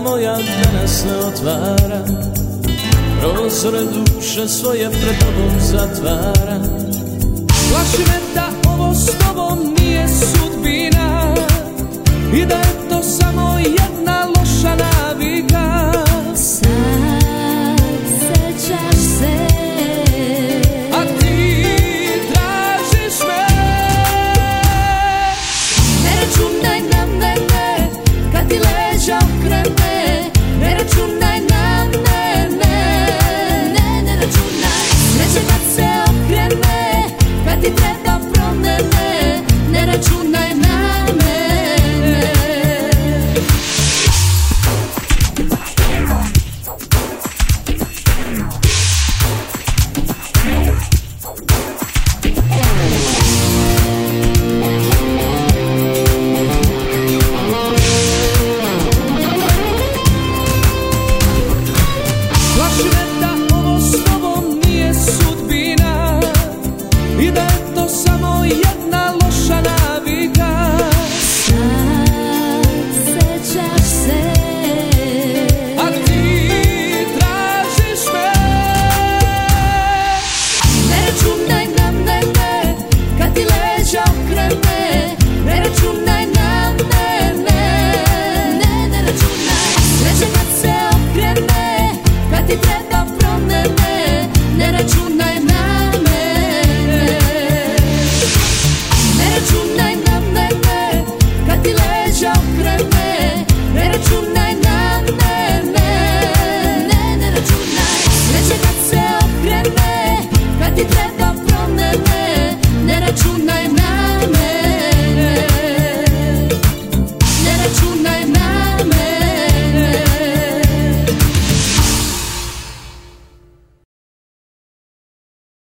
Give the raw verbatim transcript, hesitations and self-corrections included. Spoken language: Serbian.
moja danas ne otvara, prozore duše svoje pred tobom zatvara. Plaši me da ovo s tobom nije sudbina i da je to samo jedna loša navika. Sad sećaš se, a ti tražiš me. Ne računaj na mene kad ti leđa okrene, ne računaj na mene, ne, ne računaj. Sreće kad se okrene, kad ti treba promene, ne računaj.